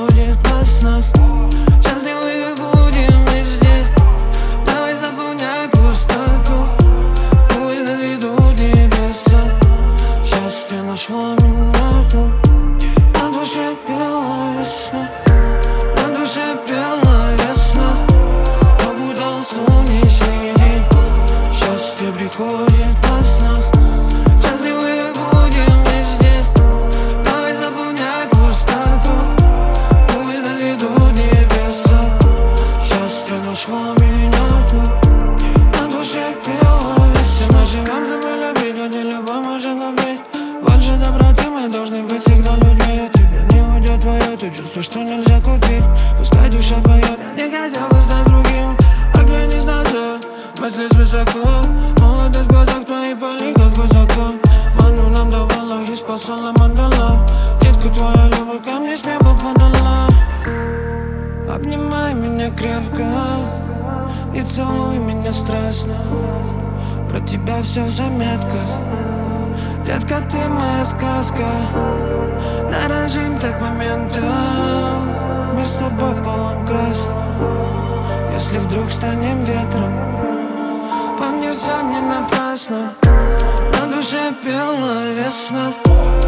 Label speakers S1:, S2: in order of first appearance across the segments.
S1: приходит во снах. Счастливы будем везде, давай заполняй пустоту. Пусть нас ведут небеса, счастье нашло меня тут. На душе белая весна, на душе белая весна. Побудал солнечный день, счастье приходит во снах. Счастливы будем везде, давай заполняй пустоту. Пусть нас ведут небеса, счастье нашло меня тут. На душе белая весна. Мы живем, забыли любить, где любовь может убить. Больше доброты мы должны быть всегда людьми. От тебя не уйдет твое, ты чувствуешь, что нельзя купить. Пускай душа поет, я не хотел бы стать другим. Оглянись назад, мысли свысоко. Молодость в глазах твоей пали, как высоко. Ману нам давала и спасала мандала. Детка, твоя любовь ко мне с неба подала. Обнимай меня крепко и целуй меня страстно. Про тебя все в заметках. Детка, ты моя сказка. Дорожим так моментом. Мир с тобой полон крас. Если вдруг станем ветром, по мне все не напрасно. На душе белая весна,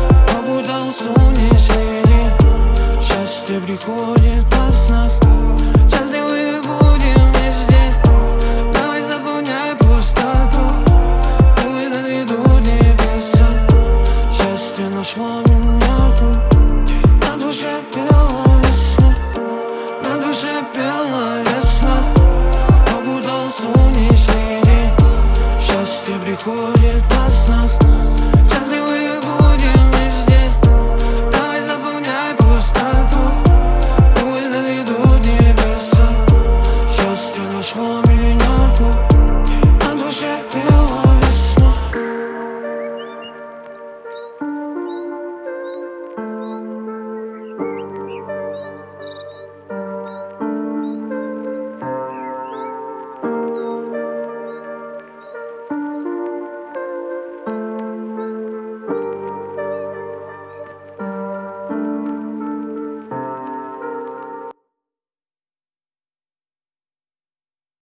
S1: побудал солнечный день. Счастье приходит во снах.